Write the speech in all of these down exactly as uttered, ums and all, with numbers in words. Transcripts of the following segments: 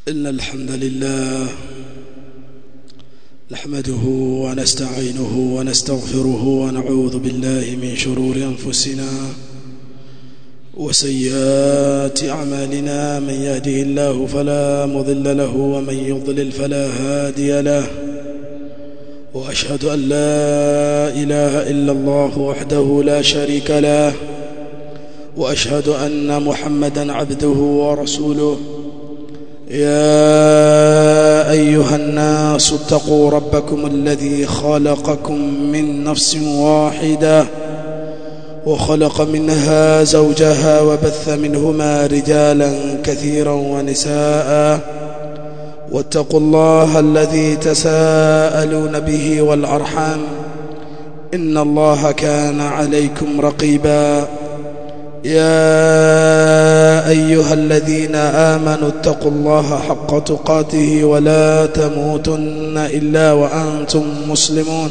إن الحمد لله نحمده ونستعينه ونستغفره ونعوذ بالله من شرور أنفسنا وسيئات أعمالنا. من يهده الله فلا مضل له ومن يضلل فلا هادي له، وأشهد أن لا إله إلا الله وحده لا شريك له، وأشهد أن محمدا عبده ورسوله. يا أيها الناس اتقوا ربكم الذي خلقكم من نفس واحدة وخلق منها زوجها وبث منهما رجالا كثيرا ونساء، واتقوا الله الذي تساءلون به والأرحام إن الله كان عليكم رقيبا. يا أيها الذين آمنوا اتقوا الله حق تقاته ولا تموتن إلا وأنتم مسلمون.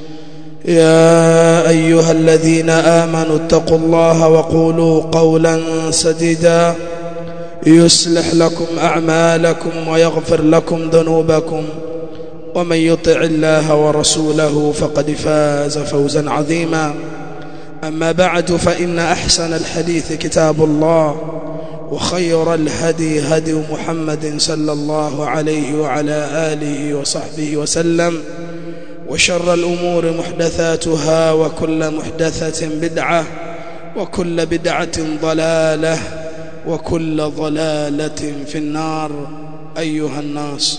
يا أيها الذين آمنوا اتقوا الله وقولوا قولا سديدا يصلح لكم أعمالكم ويغفر لكم ذنوبكم، ومن يطع الله ورسوله فقد فاز فوزا عظيما. أما بعد، فإن أحسن الحديث كتاب الله، وخير الهدي هدي محمد صلى الله عليه وعلى آله وصحبه وسلم، وشر الأمور محدثاتها، وكل محدثة بدعة، وكل بدعة ضلالة، وكل ضلالة في النار. أيها الناس،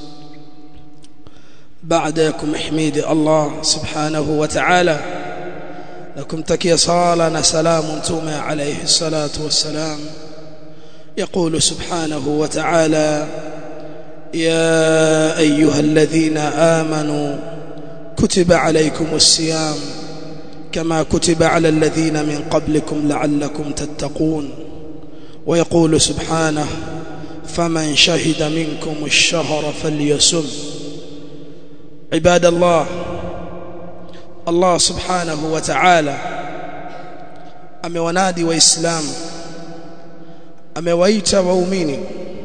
بعدكم حميد الله سبحانه وتعالى، لكم تكي صالنا سلام تومي عليه الصلاة والسلام. يقول سبحانه وتعالى: يا أيها الذين آمنوا كتب عليكم الصيام كما كتب على الذين من قبلكم لعلكم تتقون. ويقول سبحانه: فمن شهد منكم الشهر فليصم. عباد الله، Allah subhanahu wa ta'ala amewanadi waislamu, amewaita waumini,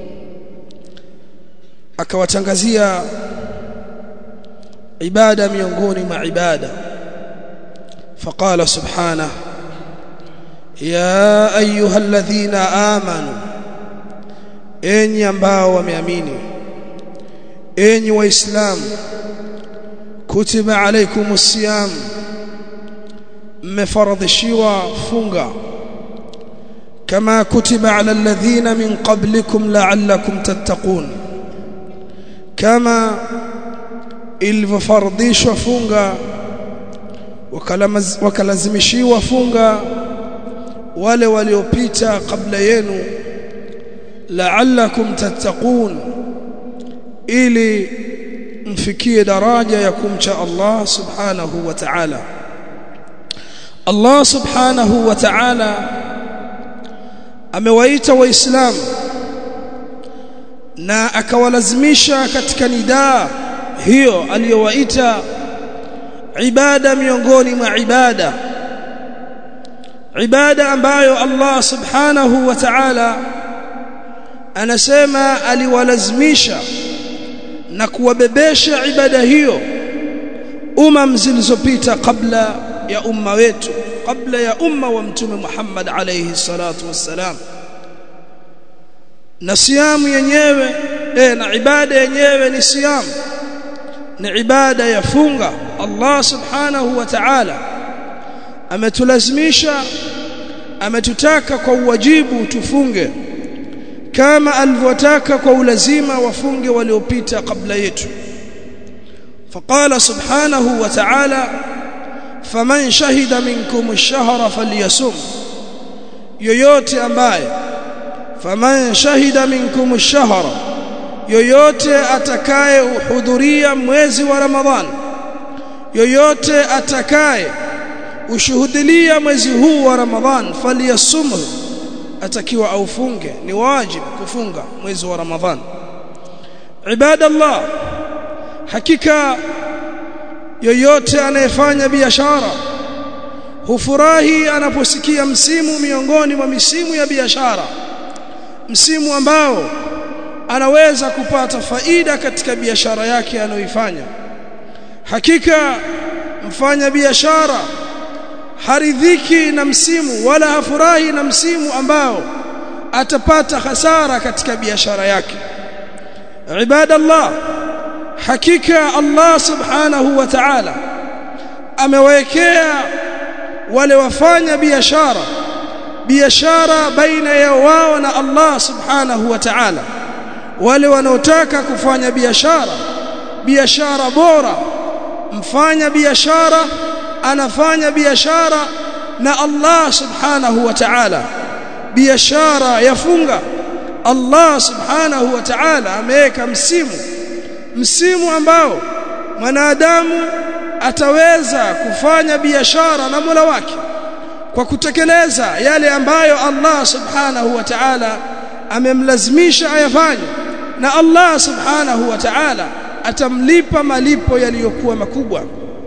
akawatangazia ibada miongoni mwa ibada. Faqala subhanahu: ya ayyuhalladhina amanu, enyi ambao wameamini, enyi waislamu, kutiba alaykumus siyam, mmefaradhishiwa funga, kama kutiba ala alladhina min qablikum la'allakum tattaqun, kama ilivyofaradhishwa funga wakalazimishiwa funga wale waliopita kabla yenu, la'allakum tattaqun, ili mfikie daraja ya kumcha Allah subhanahu wa ta'ala. Allah subhanahu wa ta'ala amewaita waislamu na akawalazimisha katika nidaa hiyo aliyowaita ibada miongoni mwa ibada, ibada ambayo Allah subhanahu wa ta'ala anasema aliwalazimisha na kuwabebesha ibada hiyo umam zilizopita kabla ya umma wetu, kabla ya umma wa mtume Muhammad alayhi salatu wassalam. Na siamu yenyewe eh, na ibada yenyewe ni siamu, ni ibada ya funga. Allah subhanahu wa ta'ala ametulazimisha, ametutaka kwa uwajibu tufunge kama alivyotaka kwa ulazima wafunge waliopita kabla yetu. Faqala subhanahu wa ta'ala: faman shahida minkum ash-shahra falyasum, yoyote ambaye, faman shahida minkum ash-shahra, yoyote atakaye uhudhuria mwezi wa Ramadhan, yoyote atakaye ushuhudilia mwezi huu wa Ramadhan, falyasum, atakiwa aufunge, ni wajibu kufunga mwezi wa Ramadhan. Ibadallah, hakika yoyote anayefanya biashara hufurahi anaposikia msimu miongoni mwa misimu ya biashara, msimu ambao anaweza kupata faida katika biashara yake anayoifanya. Hakika mfanya biashara haridhiki na msimu wala hafurahi na msimu ambao atapata hasara katika biashara yake. Ibadallah, hakika Allah subhanahu wa ta'ala amewekea wale wafanya biashara biashara baina ya wao na Allah subhanahu wa ta'ala. Wale wanaotaka kufanya biashara biashara bora, mfanya biashara anafanya biashara na Allah subhanahu wa ta'ala, biashara yafunga. Allah subhanahu wa ta'ala ameweka msimu msimu ambao mwanadamu ataweza kufanya biashara na Mola wake kwa kutekeleza yale ambayo Allah subhanahu wa ta'ala amemlazimisha ayafanye, na Allah subhanahu wa ta'ala atamlipa malipo yaliyokuwa makubwa,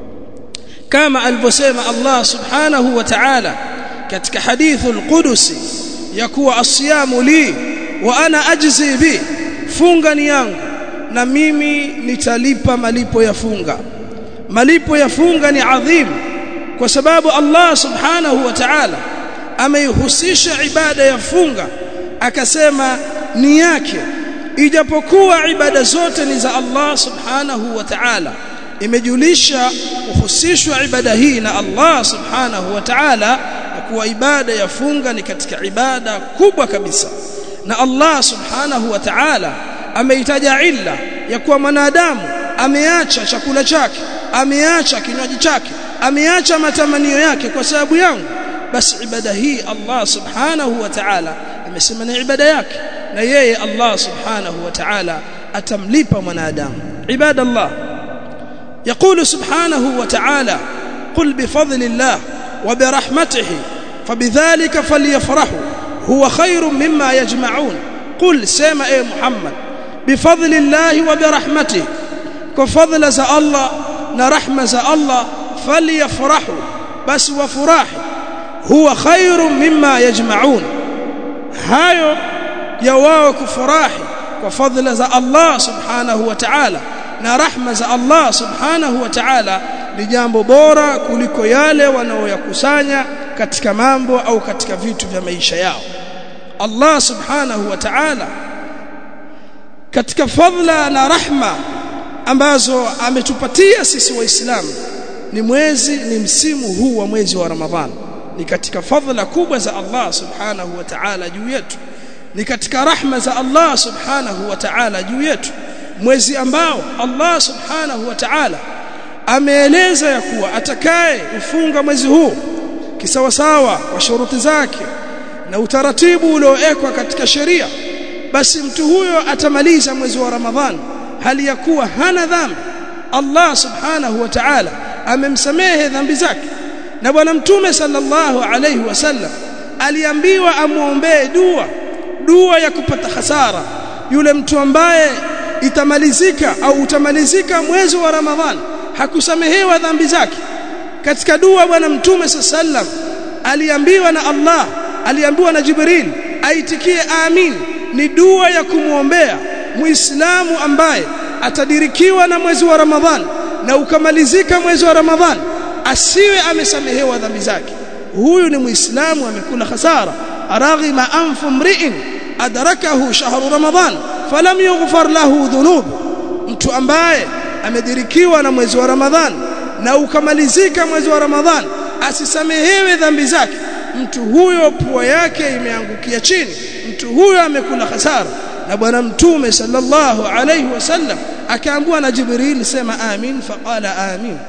kama alivyosema Allah subhanahu wa ta'ala katika hadithul qudusi ya kuwa asiyamu li wa ana ajzi bi, funga ni yangu na mimi nitalipa malipo ya funga. Malipo ya funga ni adhim, kwa sababu Allah subhanahu wa ta'ala ameihusisha ibada ya funga akasema ni yake, ijapokuwa ibada zote ni za Allah subhanahu wa ta'ala. Imejulisha kuhusishwa ibada hii na Allah subhanahu wa ta'ala, kuwa ibada ya funga ni katika ibada kubwa kabisa, na Allah subhanahu wa ta'ala ameitaja illa ya kuwa mwanadamu ameacha chakula chake, ameacha kinywaji chake, ameacha matamanio yake kwa sababu yangu, basi ibada hii Allah subhanahu wa ta'ala amesema ni ibada yake, na yeye Allah subhanahu wa ta'ala atamlipa mwanadamu. Ibadallah, يقول سبحانه وتعالى: قل بفضل الله وبرحمته فبذلك فليفرحوا هو خير مما يجمعون. قل سما اي محمد بفضل الله وبرحمته، كفضل ذا الله ورحمه ذا الله، فليفرحوا بس وفراح هو خير مما يجمعون. hayo ya wao kufurahi kwa fadhila za Allah subhanahu wa ta'ala na rahma za Allah subhanahu wa ta'ala ni jambo bora kuliko yale wanaoyakusanya katika mambo au katika vitu vya maisha yao. Allah subhanahu wa ta'ala katika fadhila na rahma ambazo ametupatia sisi waislamu ni mwezi ni msimu huu wa mwezi wa Ramadhani. Ni katika fadhila kubwa za Allah subhanahu wa ta'ala juu yetu, ni katika rahma za Allah subhanahu wa ta'ala juu yetu, mwezi ambao Allah subhanahu wa ta'ala ameeleza ya kuwa atakaye ufunga mwezi huu kisawasawa kwa shuruti zake na utaratibu uliowekwa katika sheria, basi mtu huyo atamaliza mwezi wa Ramadhani hali ya kuwa hana dhambi. Allah subhanahu wa ta'ala amemsamehe dhambi zake, na bwana mtume sallallahu alayhi wasallam aliambiwa amuombee dua dua ya kupata hasara yule mtu ambaye itamalizika au utamalizika mwezi wa Ramadhani hakusamehewa dhambi zake. Katika dua bwana mtume sallam aliambiwa na Allah, aliambiwa na Jibril aitikie amin, ni dua ya kumuombea muislamu ambaye atadirikiwa na mwezi wa Ramadhani na ukamalizika mwezi wa Ramadhani asiwe amesamehewa dhambi zake. Huyu ni muislamu amekula hasara. araghima anfu mri'in adrakahu shahru Ramadhan falam yughfar lahu dhunub, mtu ambaye amedirikiwa na mwezi wa Ramadhan na ukamalizika mwezi wa Ramadhan asisamehewe dhambi zake, mtu huyo pua yake imeangukia chini, mtu huyo amekula hasara. Na bwana mtume sallallahu alayhi wasallam akaambiwa na Jibril sema amin, faqala amin.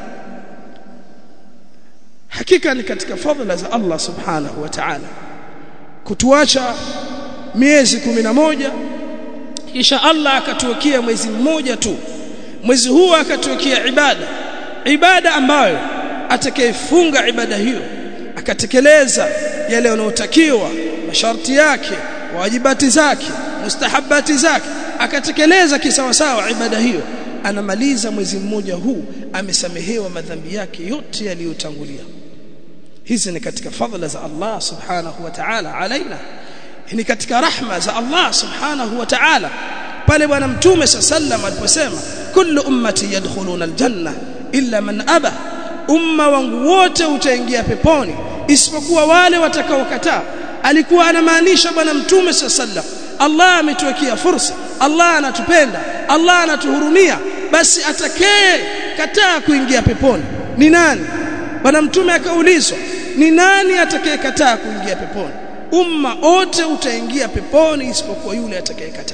Hakika ni katika fadhila za Allah subhanahu wa ta'ala kutuacha miezi kumi na moja kisha Allah akatuwekea mwezi mmoja tu. Mwezi huu akatuwekea ibada ibada ambayo atakayefunga ibada hiyo akatekeleza yale yanayotakiwa, masharti yake, wajibati zake, mustahabati zake, akatekeleza kisawasawa ibada hiyo, anamaliza mwezi mmoja huu amesamehewa madhambi yake yote yaliyotangulia. Hizi ni katika fadhila za Allah subhanahu wa ta'ala alaina, ni katika rahma za Allah subhanahu wa ta'ala pale bwana mtume sallam aliposema kullu ummati yadkhuluna aljanna illa man aba, umma wangu wote utaingia peponi isipokuwa wale watakaokataa. Alikuwa anamaanisha bwana mtume sallam Allah ametuwekea fursa, Allah anatupenda, Allah anatuhurumia, basi atakaye kataa kuingia peponi ni nani? Bwana mtume akaulizwa ni nani atakayekataa kuingia peponi? Umma wote utaingia peponi isipokuwa yule atakayekataa.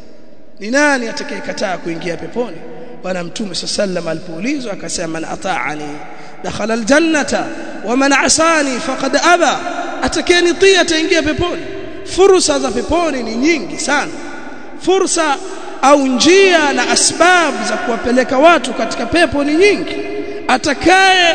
Ni nani atakayekataa kuingia peponi? Bwana mtume sallam alipoulizwa akasema man ata'ani dakhala aljannata wa man asani faqad aba, atakayenitii ataingia peponi. Fursa za peponi ni nyingi sana, fursa au njia na asbabu za kuwapeleka watu katika pepo ni nyingi. Atakaye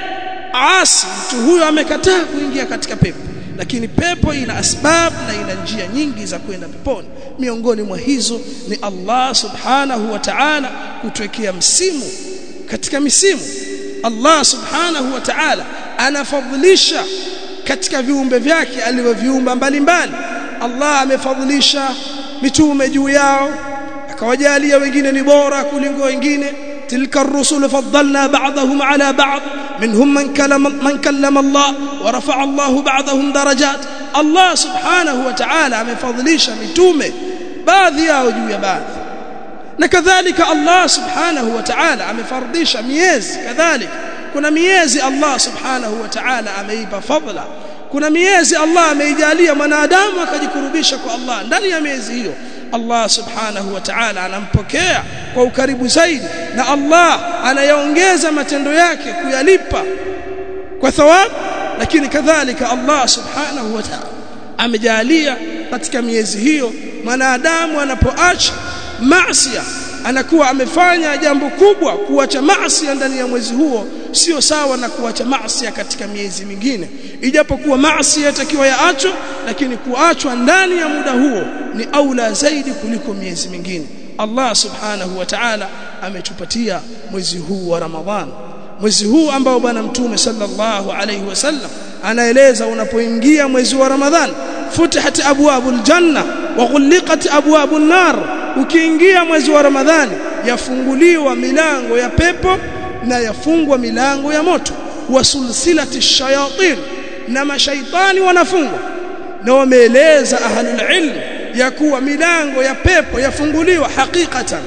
asi, mtu huyo amekataa kuingia katika pepo, lakini pepo ina asbabu na ina njia nyingi za kwenda peponi. Miongoni mwa hizo ni Allah subhanahu wa ta'ala kutuwekea msimu katika misimu. Allah subhanahu wa ta'ala anafadhilisha katika viumbe vyake alivyoviumba mbalimbali. Allah amefadhilisha mitume juu yao, akawajalia wengine ni bora kuliko wengine. tilka ar-rusul faddalna ba'dahum ala ba'd minhum man kallama man kallama Allah wa rafa'a Allah ba'dahum darajat. Allah subhanahu wa ta'ala amefadhilisha mitume baadhi yao juu ya baadhi, na kadhalika Allah subhanahu wa ta'ala amefardisha miezi. Kadhalika kuna miezi Allah subhanahu wa ta'ala ameipa fadhila, kuna miezi Allah ameijalia mwanadamu akajikurubisha kwa Allah. Ndani ya miezi hiyo Allah subhanahu wa ta'ala anampokea kwa ukaribu zaidi, na Allah anayaongeza matendo yake kuyalipa kwa thawabu. Lakini kadhalika Allah subhanahu wa ta'ala amejalia katika miezi hiyo mwanadamu anapoacha maasi anakuwa amefanya jambo kubwa. Kuacha maasi ndani ya mwezi huo sio sawa na kuacha maasi katika miezi mingine, ijapokuwa maasi yatakiwa yaachwe, lakini kuachwa ndani ya muda huo ni aula zaidi kuliko miezi mingine. Allah subhanahu wa ta'ala ametupatia mwezi huu wa Ramadhan, mwezi huu ambao bwana mtume sallallahu alayhi wasallam anaeleza unapoingia mwezi wa Ramadhan futihat abwabul janna wa ghulqat abwabun nar. Ukiingia mwezi wa Ramadhani yafunguliwa milango ya pepo na yafungwa milango ya moto. Wa sulsilati shayatin, na mashaitani wanafungwa. Na wameeleza ahlul ilm ya kuwa milango ya pepo yafunguliwa hakikatan.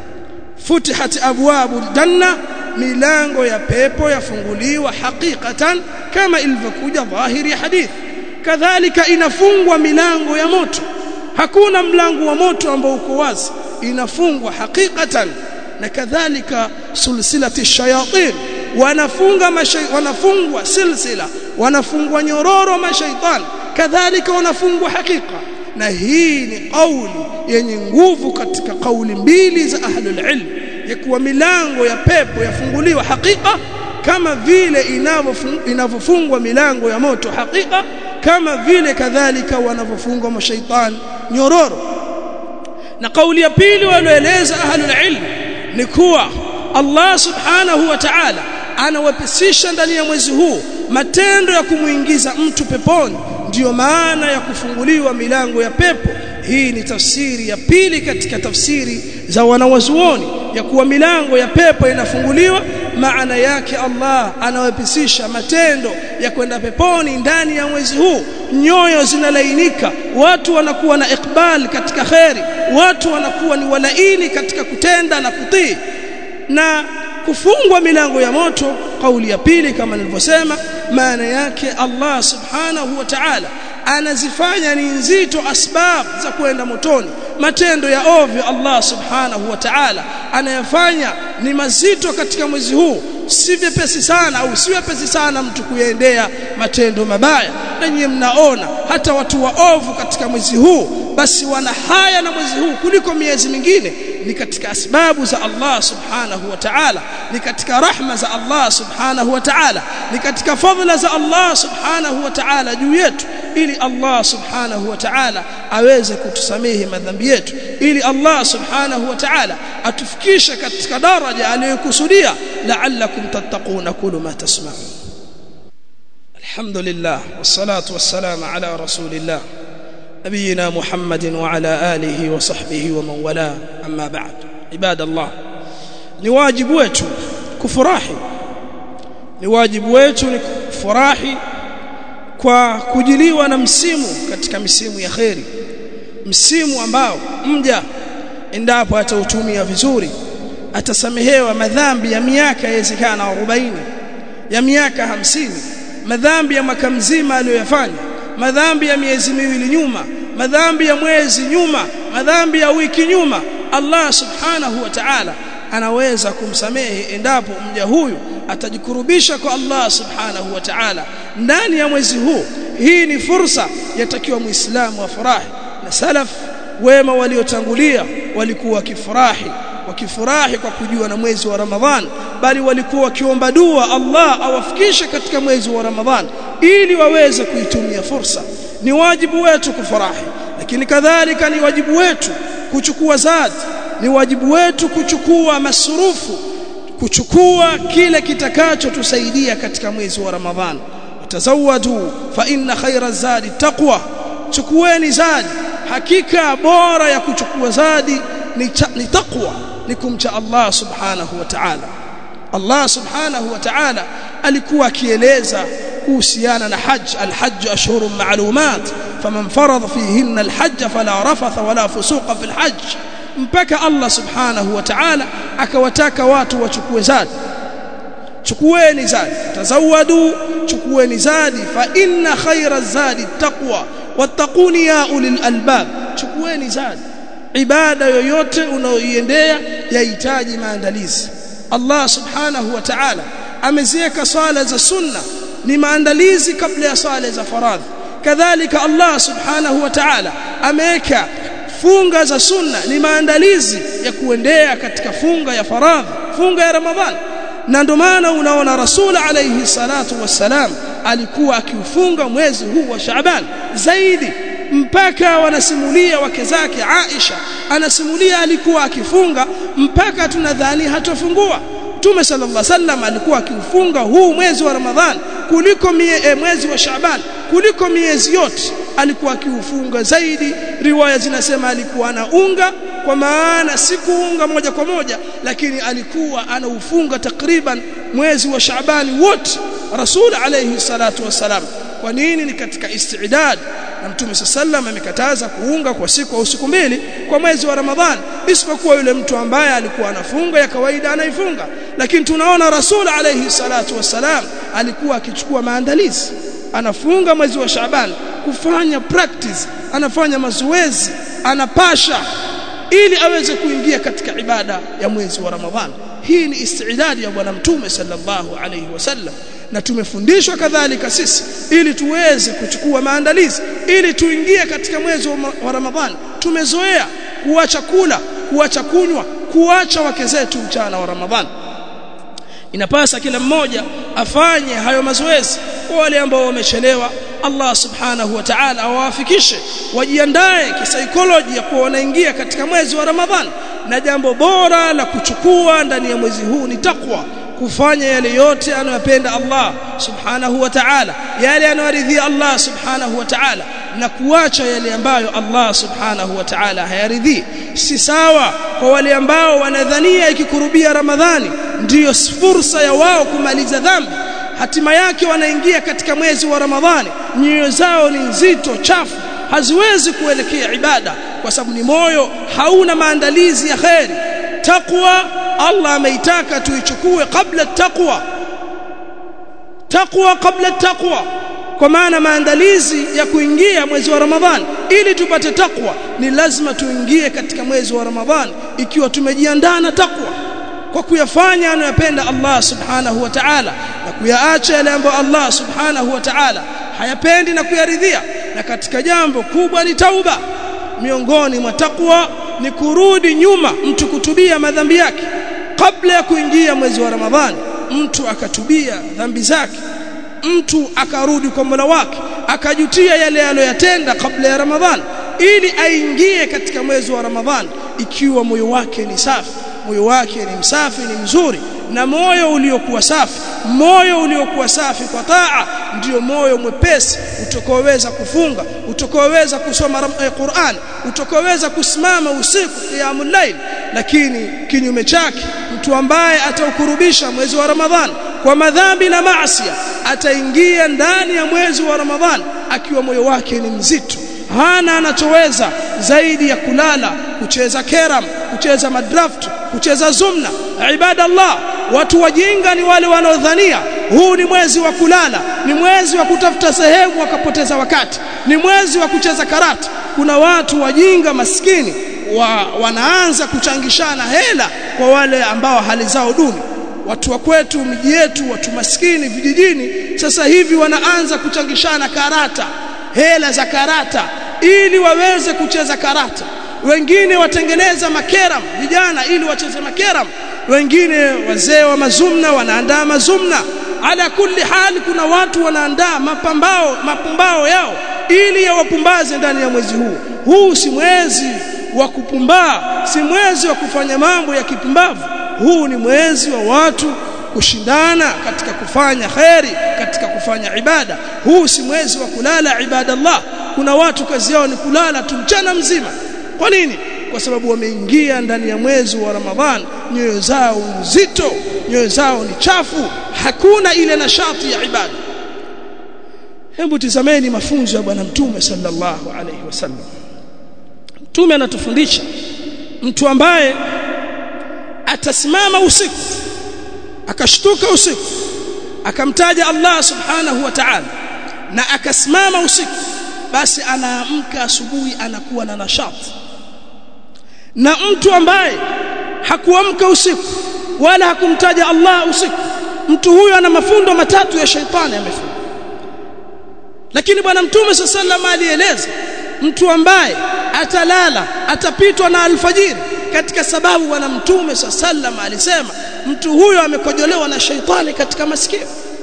Futihat abwabul janna, milango ya pepo yafunguliwa hakikatan kama ilivyokuja dhahiri ya hadith. Kadhalika inafungwa milango ya moto, hakuna mlango wa moto ambao uko wazi, inafungwa hakikatan. Na kadhalika sulsilati shayatin, wanafunga mashay, wanafungwa silsila, wanafungwa nyororo mashaitani, kadhalika wanafungwa hakika. Na hii ni kauli yenye nguvu katika kauli mbili za ahlul ilm ya kuwa milango ya pepo yafunguliwa hakika kama vile inavyofungwa milango ya moto hakika, kama vile kadhalika wanavyofungwa mashaitani nyororo. Na kauli ya pili walioeleza ahlul ilm ni kuwa Allah subhanahu wa ta'ala anawepesisha ndani ya mwezi huu matendo ya kumuingiza mtu peponi, ndiyo maana ya kufunguliwa milango ya pepo. Hii ni tafsiri ya pili katika tafsiri za wanawazuoni ya kuwa milango ya pepo inafunguliwa. Maana yake Allah anawepesisha matendo ya kwenda peponi ndani ya mwezi huu. Nyoyo zinalainika, watu wanakuwa na ikbal katika khairi, watu wanakuwa ni walaini katika kutenda na kutii. Na kufungwa milango ya moto, kauli ya pili kama nilivyosema, maana yake Allah subhanahu wa ta'ala anazifanya ni nzito asbab za kwenda motoni. Matendo ya ovyo Allah subhanahu wa ta'ala anayafanya ni mazito katika mwezi huu, si vyepesi sana au si vyepesi sana mtu kuendea matendo mabaya. Na nyinyi mnaona hata watu waovu katika mwezi huu basi wana haya na mwezi huu kuliko miezi mingine. Ni katika asbabu za Allah subhanahu wa ta'ala, ni katika rahma za Allah subhanahu wa ta'ala, ni katika fadhila za Allah subhanahu wa ta'ala juu yetu, ili Allah subhanahu wa ta'ala aweze kutusamehe madhambi yetu, ili Allah subhanahu wa ta'ala atufikishe katika daraja aliyokusudia, la'allakum tattaquna kullu ma tasma'un. Alhamdulillah wassalatu wassalamu ala rasulillah نبينا محمد وعلى آله وصحبه ومن والاه أما بعد عباد الله ni wajibu wetu kufurahi ni wajibu wetu ni kufurahi kwa kujiliwa na msimu katika misimu ya khairi msimu ambao mja endapo atautumia vizuri atasamehewa madhambi ya miaka yawezekana arobaini ya miaka hamsini madhambi ya mwaka mzima aliyofanya madhambi ya miezi miwili nyuma madhambi ya mwezi nyuma madhambi ya wiki nyuma Allah subhanahu wa ta'ala anaweza kumsamehe endapo mja huyu atajikurubisha kwa Allah subhanahu wa ta'ala ndani ya mwezi huu. Hii ni fursa yatakiwa muislamu afurahi, na salaf wema waliotangulia walikuwa wakifurahi wakifurahi kwa kujua na mwezi wa Ramadhan, bali walikuwa wakiomba dua Allah awafikishe katika mwezi wa Ramadhan ili waweze kuitumia fursa. Ni wajibu wetu kufurahi, lakini kadhalika ni wajibu wetu kuchukua zadi, ni wajibu wetu kuchukua masurufu, kuchukua kile kitakacho tusaidia katika mwezi wa Ramadhan. Tazawwadu fa inna khayra zadi taqwa, chukueni zadi, hakika bora ya kuchukua zadi ni, ni taqwa, ni kumcha Allah subhanahu wa ta'ala. Allah subhanahu wa ta'ala alikuwa akieleza kuhusiana na hajj, alhajj ashhurun ma'lumat faman farada fihinna alhajj fala rafatha wala fusuqa fil hajj, mpaka Allah subhanahu wa ta'ala akawataka watu wachukue zadi. Chukueni zadi, tazawadu, chukueni zadi, fa inna khayra zadi taqwa wattaquni ya ulil albab. Chukueni zadi. Ibada yoyote unaoiendea yahitaji maandalizi. Allah subhanahu wa ta'ala ameziweka swala za sunna ni maandalizi kabla ya swala za faradhi. Kadhalika Allah subhanahu wa ta'ala ameweka funga za sunna ni maandalizi ya kuendea katika funga ya faradhi, funga ya Ramadhan. Na ndio maana unaona Rasul alayhi salatu wassalam alikuwa akiufunga mwezi huu wa Shaaban zaidi, mpaka wanasimulia wake zake. Aisha anasimulia alikuwa akifunga mpaka tunadhani hatofungua. Mtume sallallahu alaihi wasallam alikuwa akiufunga huu mwezi wa Ramadhan kuliko mie, e, mwezi wa Shaaban kuliko miezi yote alikuwa akiufunga zaidi. Riwaya zinasema alikuwa anaunga, kwa maana si kuunga moja kwa moja, lakini alikuwa anaufunga takriban mwezi wa Shaaban wote Rasul alayhi salatu wasalam. Kwa nini? Ni katika istidad, na Mtume sallam amekataza kuunga kwa siku au siku mbili kwa mwezi wa Ramadhan, isipokuwa yule mtu ambaye alikuwa anafunga ya kawaida anaifunga. Lakini tunaona Rasul alayhi salatu wasalam alikuwa akichukua maandalizi, anafunga mwezi wa Shaaban kufanya practice, anafanya mazoezi, anapasha ili aweze kuingia katika ibada ya mwezi wa Ramadhan. Hii ni istidadi ya bwana Mtume sallallahu alayhi wasallam, na tumefundishwa kadhalika sisi ili tuweze kuchukua maandalizi ili tuingie katika mwezi wa Ramadhan. Tumezoea kuacha kula, kuacha kunywa, kuacha wake zetu mchana wa Ramadhan. Inapasa kila mmoja afanye hayo mazoezi. Kwa wale ambao wamechelewa, Allah subhanahu wa ta'ala awafikishe, wajiandae kisaikolojia kuwa wanaingia katika mwezi wa Ramadhan. Na jambo bora la kuchukua ndani ya mwezi huu ni takwa, kufanya yale yote anayopenda Allah subhanahu wa ta'ala, yale anayoridhia Allah subhanahu wa ta'ala, na kuacha yale ambayo Allah subhanahu wa ta'ala hayaridhii. Si sawa kwa wale ambao wanadhania ikikurubia Ramadhani ndiyo fursa ya wao kumaliza dhambi, hatima yake wanaingia katika mwezi wa Ramadhani nyoyo zao ni nzito, chafu, haziwezi kuelekea ibada kwa sababu ni moyo hauna maandalizi ya khairi. Taqwa Allah ameitaka tuichukue kabla taqwa, taqwa kabla taqwa, kwa maana maandalizi ya kuingia mwezi wa Ramadhan ili tupate taqwa ni lazima tuingie katika mwezi wa Ramadhan ikiwa tumejiandaa na taqwa, kwa kuyafanya anayopenda Allah subhanahu wa ta'ala na kuyaacha yale ambayo Allah subhanahu wa ta'ala hayapendi na kuyaridhia. Na katika jambo kubwa ni tauba. Miongoni mwa taqwa ni kurudi nyuma, mtu kutubia madhambi yake kabla ya kuingia mwezi wa Ramadhani. Mtu akatubia dhambi zake, mtu akarudi kwa Mola wake, akajutia yale aliyotenda kabla ya Ramadhani, ili aingie katika mwezi wa Ramadhani ikiwa moyo wake ni safi, moyo wake ni msafi, ni mzuri, na moyo uliokuwa safi. Moyo uliokuwa safi kwa taa ndio moyo mwepesi utakaoweza kufunga, utakaoweza kusoma Qur'an, utakaoweza kusimama usiku qiyamul layl. Lakini kinyume chake, mtu ambaye ataukurubisha mwezi wa Ramadhan kwa madhambi na maasi, ataingia ndani ya mwezi wa Ramadhan akiwa moyo wake ni mzito, hana anachoweza zaidi ya kulala, kucheza keram, kucheza madraft, kucheza zumna. Ibadallah, watu wajinga ni wale wanaodhania huu ni mwezi wa kulala, ni mwezi wa kutafuta sehemu wakapoteza wakati, ni mwezi wa kucheza karata. Kuna watu wajinga maskini wa, wanaanza kuchangishana hela kwa wale ambao hali zao duni. Watu wa kwetu miji yetu, watu maskini vijijini, sasa hivi wanaanza kuchangishana karata, hela za karata ili waweze kucheza karata. Wengine watengeneza makeram vijana ili wacheze makeram, wengine wazee wa mazumna wanaandaa mazumna. Ala kulli hali, kuna watu wanaandaa mapambao mapumbao yao ili yawapumbaze ndani ya mwezi huu. Huu si mwezi wa kupumbaa, si mwezi wa kufanya mambo ya kipumbavu. Huu ni mwezi wa watu kushindana katika kufanya khairi, katika kufanya ibada. Huu si mwezi wa kulala. Ibadallah, kuna watu kazi yao ni kulala tu mchana mzima. Kwa nini? Kwa sababu wameingia ndani ya mwezi wa Ramadhan, nyoyo zao nzito, nyoyo zao ni chafu, hakuna ile nashati ya ibada. Hebu tazameni mafunzo ya bwana Mtume sallallahu alayhi wasallam. Mtume anatufundisha mtu ambaye atasimama usiku, akashtuka usiku, akamtaja Allah subhanahu wa ta'ala na akasimama usiku, basi anaamka asubuhi anakuwa na nashati. Na mtu ambaye hakuamka usiku wala hakumtaja Allah usiku, mtu huyo ana mafundo matatu ya shaitani amefunga. Lakini bwana Mtume sallallahu alayhi wasallam alieleza mtu ambaye atalala atapitwa na alfajiri, katika sababu bwana Mtume sallallahu alayhi wasallam alisema mtu huyo amekojolewa na shaitani katika masikio.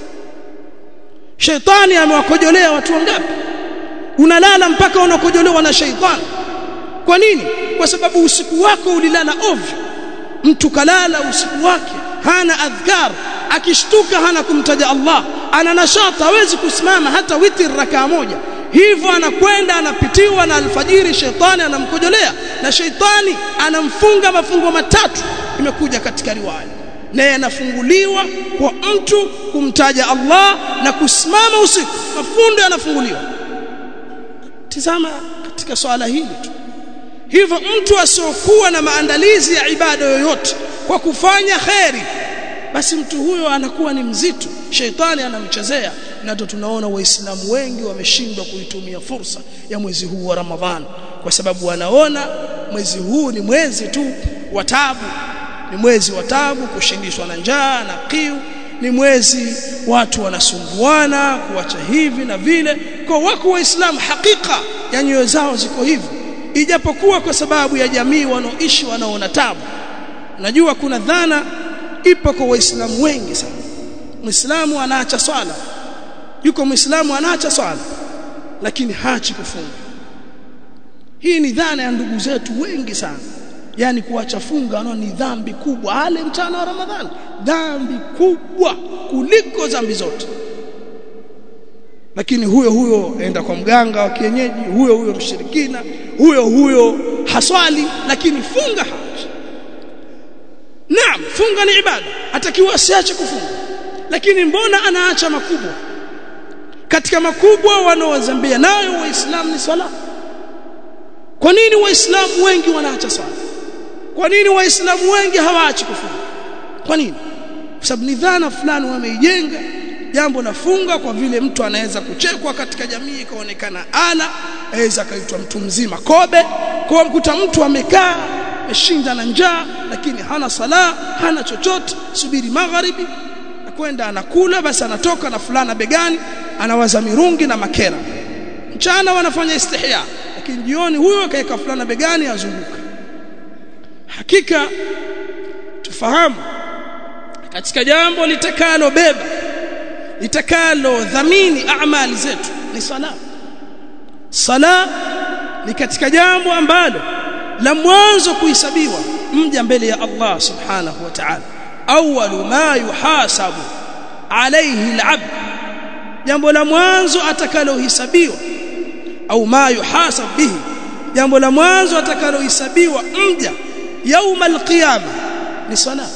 Shaitani amewakojolea watu wangapi? Unalala mpaka unakojolewa na shaitani. Kwa nini? Kwa sababu usiku wako ulilala ovyo. Mtu kalala usiku wake hana adhkar, akishtuka hana kumtaja Allah, ana nashata, hawezi kusimama hata witr rakaa moja. Hivyo anakwenda anapitiwa na alfajiri, shaitani anamkojolea, na shaitani anamfunga mafungo matatu. Imekuja katika riwaya, naye anafunguliwa kwa mtu kumtaja Allah na kusimama usiku, mafundo yanafunguliwa. Tazama katika swala hili tu. Hivyo mtu asiokuwa na maandalizi ya ibada yoyote kwa kufanya khairi, basi mtu huyo anakuwa ni mzito, shaitani anamchezea. Na ndio tunaona waislamu wengi wameshindwa kuitumia fursa ya mwezi huu wa Ramadhani, kwa sababu wanaona mwezi huu ni mwezi tu wa taabu, ni mwezi wa taabu, kushindishwa na njaa na kiu, ni mwezi watu wanasumbuana kuacha hivi na vile. Kwa wako waislamu hakika ya nyoyo zao ziko hivi, ijapokuwa kwa sababu ya jamii wanaoishi wanaona taabu. Najua kuna dhana ipo kwa waislamu wengi sana, muislamu anaacha swala, yuko muislamu anaacha swala lakini haachi kufunga. Hii ni dhana ya ndugu zetu wengi sana, yani kuacha funga no ni dhambi kubwa. Ale mchana wa Ramadhani, dhambi kubwa kuliko dhambi zote. Lakini huyo huyo aenda kwa mganga wa kienyeji, huyo huyo mshirikina, huyo huyo haswali lakini funga haachi. Naam, funga ni ibada, atakiwa asiache kufunga, lakini mbona anaacha makubwa? Katika makubwa wanaozambia nayo waislamu ni swala. Kwa nini waislamu wengi wanaacha swala? Kwa nini waislamu wengi hawaachi kufunga? Kwa nini? Kwa sababu ni dhana fulani wameijenga jambo na funga, kwa vile mtu anaweza kuchekwa katika jamii ikaonekana ala, aweza kaitwa mtu mzima kobe. Kwa mkuta mtu amekaa ameshinda na njaa lakini hana sala, hana chochote, subiri magharibi kwenda anakula, basi anatoka na fulana begani, anawaza mirungi na makera. Mchana wanafanya istihya, lakini jioni huyo kaeka fulana begani azunguka. Hakika tufahamu katika jambo litakalo beba, litakalo dhamini amali zetu ni sala. Sala ni katika jambo ambalo la mwanzo kuhesabiwa mja mbele ya Allah subhanahu wa ta'ala. awwalu ma yuhasabu alayhi al-'abd jambo la mwanzo atakalohesabiwa au ma yuhasab bihi jambo la mwanzo atakalohesabiwa mja yauma al-qiyama ni sala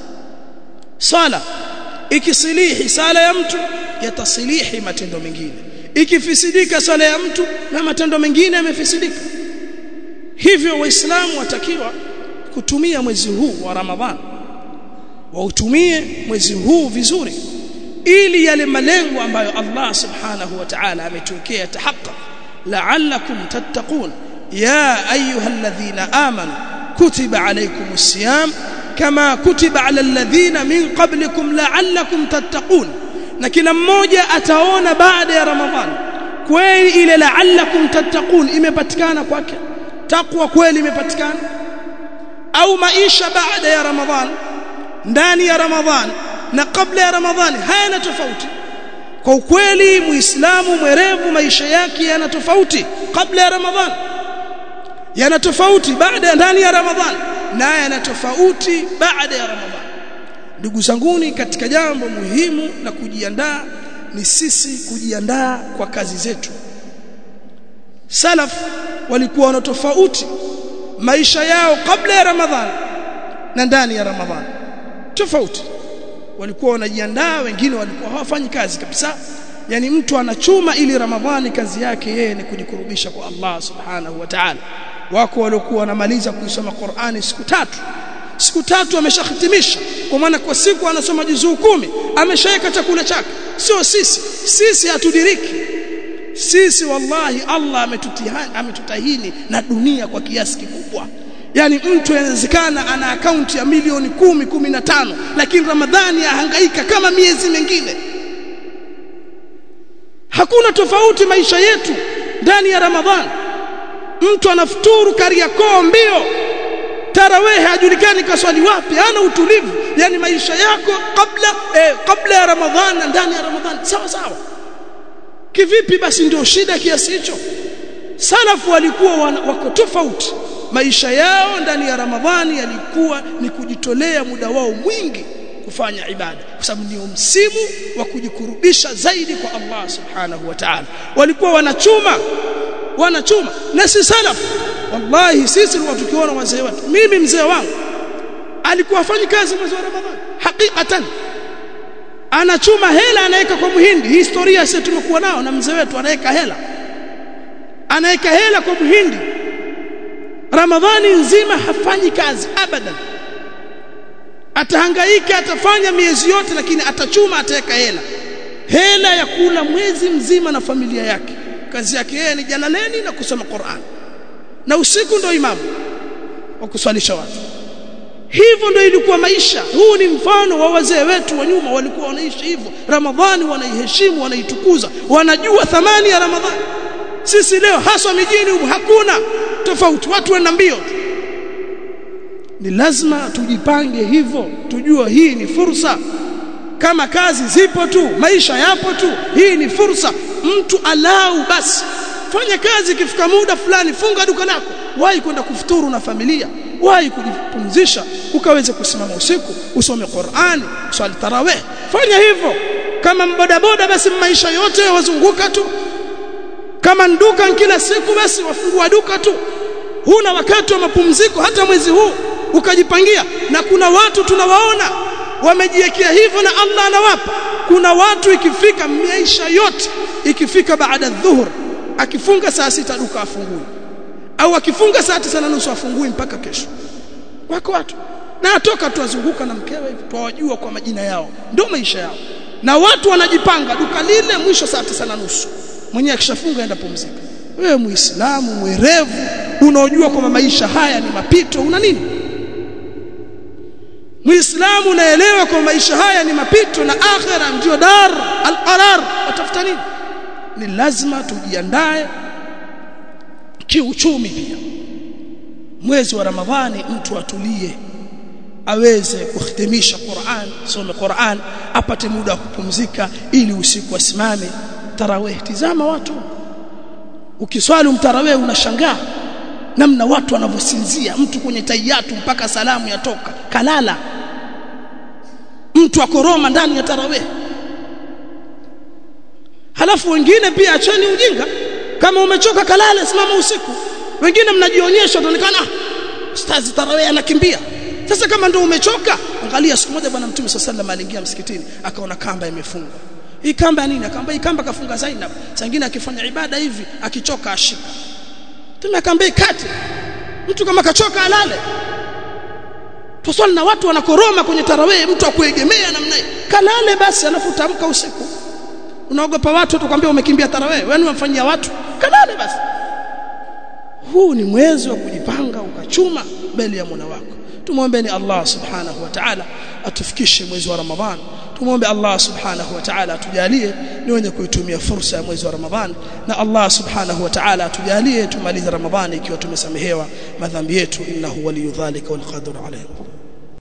sala ikisilihi sala ya mtu yatasilihi matendo mengine ikifisidika sala ya mtu na matendo mengine yamefisidika hivyo waislamu watakiwa kutumia mwezi huu wa Ramadhani wautumie mwezi huu vizuri ili yale malengo ambayo Allah subhanahu wa ta'ala ametuwekea tahaqqaq la'allakum tattaqun ya ayyuhalladhina amanu kutiba alaykumus siyam kama kutiba alal ladhina min qablikum la'allakum tattaqun na kila mmoja ataona baada ya Ramadhani kweli ile la'allakum tattaqun imepatikana kwake takwa kweli imepatikana au maisha baada ya Ramadhani ndani ya Ramadhani na kabla ya Ramadhani hayana tofauti kwa ukweli muislamu mwerevu maisha yake yana tofauti kabla ya Ramadhani yana tofauti baada ya ndani ya Ramadhani na yana tofauti baada ya Ramadhani ndugu zanguni katika jambo muhimu la kujiandaa ni sisi kujiandaa kwa kazi zetu salaf walikuwa na tofauti maisha yao kabla ya Ramadhani na ndani ya Ramadhani tofauti walikuwa wanajiandaa wengine walikuwa hawafanyi kazi kabisa yani mtu anachuma ili Ramadhani kazi yake yeye ni kujikurubisha kwa Allah subhanahu wa ta'ala wako waliokuwa wanamaliza kusoma Qur'ani siku tatu siku tatu ameshahitimisha kwa maana kwa siku anasoma juzuu kumi ameshaweka chakula chake sio sisi sisi hatudiriki sisi wallahi Allah ametutihani ametutahini na dunia kwa kiasi kikubwa yani mtu inawezekana ana akaunti ya milioni kumi, kumi na tano lakini Ramadhani ahangaika kama miezi mingine hakuna tofauti maisha yetu ndani ya Ramadhani mtu anafuturu Kariakoo mbio tarawih hajulikani kaswali wapi hana utulivu yani maisha yako kabla eh, kabla ya Ramadhani na ndani ya Ramadhani sawa sawa kivipi basi ndio shida kiasi hicho salafu walikuwa wako tofauti maisha yao ndani ya Ramadhani yalikuwa ni kujitolea muda wao mwingi kufanya ibada kwa sababu ndio msimu wa kujikurubisha zaidi kwa Allah subhanahu wa ta'ala walikuwa wanachuma wanachuma na si salafu wallahi sisi tulikuwa tukiona wazee wetu mimi mzee wangu alikuwa afanya kazi mwezi wa Ramadhani hakikatan anachuma hela anaweka kwa muhindi historia sisi tumekuwa nao na mzee wetu anaweka hela anaweka hela kwa muhindi Ramadhani nzima hafanyi kazi abadan atahangaika atafanya miezi yote lakini atachuma ataweka hela hela ya kula mwezi mzima na familia yake kazi yake yeye ni jalaleni na kusoma Qur'an na usiku ndio imamu wa kuswalisha watu hivyo ndio ilikuwa maisha huu ni mfano wa wazee wetu wa nyuma walikuwa wanaishi hivyo Ramadhani wanaiheshimu wanaitukuza wanajua thamani ya Ramadhani sisi leo haswa mijini hakuna tofauti watu wana mbio ni lazima tujipange hivyo tujue hii ni fursa kama kazi zipo tu maisha yapo tu hii ni fursa mtu alau basi fanya kazi ikifika muda fulani funga duka lako wahi kwenda kufuturu na familia wahi kujipumzisha ukaweze kusimama usiku usome Qur'ani swali tarawih fanya hivyo kama boda boda basi maisha yote wazunguka tu kama nduka kila siku basi wafungua duka tu huna wakati wa mapumziko hata mwezi huu ukajipangia na kuna watu tunawaona wamejiwekea hivyo na Allah anawapa kuna watu ikifika maisha yote ikifika baada dhuhur akifunga saa sita duka afungui au akifunga saa tisa na nusu afungui mpaka kesho wako watu na atoka tu azunguka na mkewe hivi tuwajua kwa majina yao ndio maisha yao na watu wanajipanga duka lile mwisho saa tisa na nusu mwenye akishafunga aenda pumzika wewe muislamu mwerevu unaojua kwamba maisha haya ni mapito una nini muislamu unaelewa kwamba maisha haya ni mapito na akhera ndio dar al-qarar utafuta nini ni lazima tujiandae kiuchumi pia mwezi wa Ramadhani mtu atulie aweze kuhitimisha Qur'an some Qur'an apate muda wa kupumzika ili usiku asimame tarawih tizama watu ukiswali mtarawih unashangaa namna watu wanavyosinzia mtu kwenye tayatu mpaka salamu yatoka kalala mtu akoroma ndani ya tarawih. Halafu wengine pia acheni ujinga, kama umechoka kalale, simama usiku. Wengine mnajionyesha tuonekana ustazi tarawih anakimbia. Sasa kama ndio umechoka, angalia siku moja bwana Mtume sallallahu alaihi wasallam aliingia msikitini akaona kamba imefungwa. Hii kamba ya nini? Akamba hii kamba kafunga Zainab. Sangine akifanya ibada hivi akichoka ashika. Mtume akamba ikate. Mtu kama kachoka alale. Tuswali na watu wanakoroma kwenye tarawih, mtu akuegemea namna hiyo. Kalale basi alafu tamka usiku. Unaogopa watu tukwambia umekimbia tarawih, wewe unamfanyia watu? Kalale basi. Huu ni mwezi wa kujipanga ukachuma mbele ya Mola wako. Tumuombeeni Allah subhanahu wa ta'ala atufikishe mwezi wa Ramadhan. Tumuombe Allah subhanahu wa ta'ala atujalie ni wenye kuitumia fursa ya mwezi wa Ramadhan, na Allah subhanahu wa ta'ala atujalie tumalize Ramadhani ikiwa tumesamehewa madhambi yetu, innahu waliyudhalika wal qadiru alayhi.